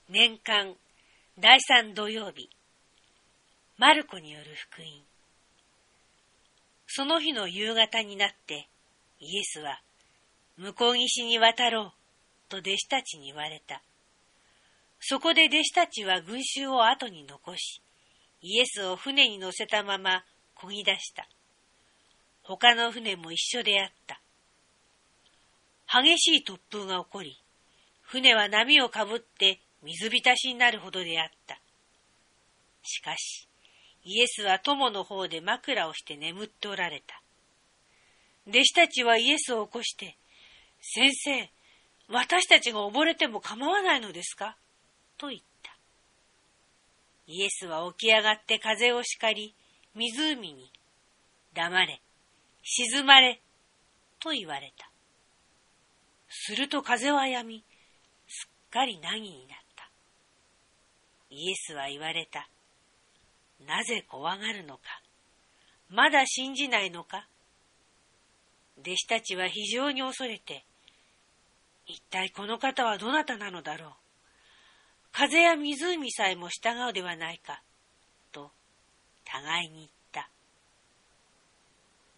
年間第3土曜日、マルコによる福音。その日の夕方になってイエスは向こう岸に渡ろうと弟子たちに言われた。そこで弟子たちは群衆を後に残し、イエスを船に乗せたまま漕ぎ出した。他の船も一緒であった。激しい突風が起こり、船は波をかぶって水浸しになるほどであった。しかし、イエスは友の方で枕をして眠っておられた。弟子たちはイエスを起こして、先生、私たちが溺れても構わないのですかと言った。イエスは起き上がって風を叱り、湖に、黙れ、静まれ、と言われた。すると風は止み、すっかり凪になった。イエスは言われた。なぜ怖がるのか。まだ信じないのか。弟子たちは非常に恐れて、一体この方はどなたなのだろう。風や湖さえも従うではないか、と互いに言った。